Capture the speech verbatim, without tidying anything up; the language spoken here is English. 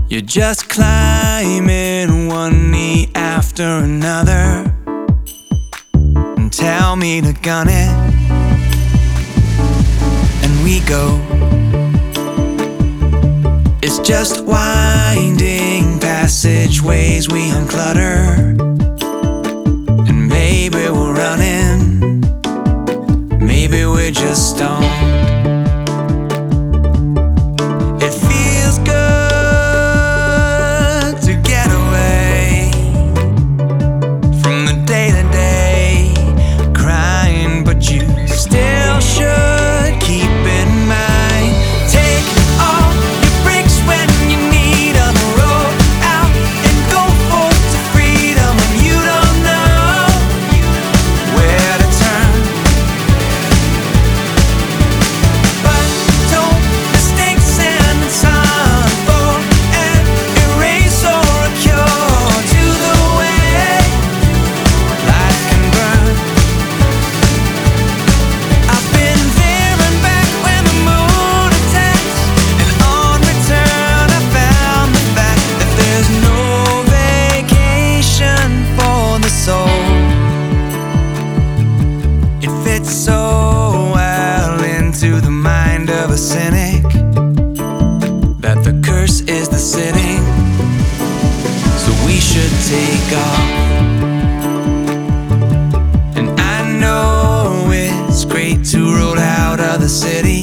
You're just climbing one knee after another and tell me to gun it, and we go. It's just winding passageways we unclutter, and maybe we're running, maybe we're just stoned. It feels good to get away from the day-to-day crying, but you still should keep in mind. Take all your breaks when you need them. Roll out and go forth to freedom when you don't know where to turn. But don't mistake sand and sun for an erase or a cure to the way life can burn. I've been there and back when the moon attacks, and on return I found the fact that there's no vacation for the soul. It fits so well into the mind of a cynic that the curse is the sitting, so we should take off. And I know it's great to roll out of the city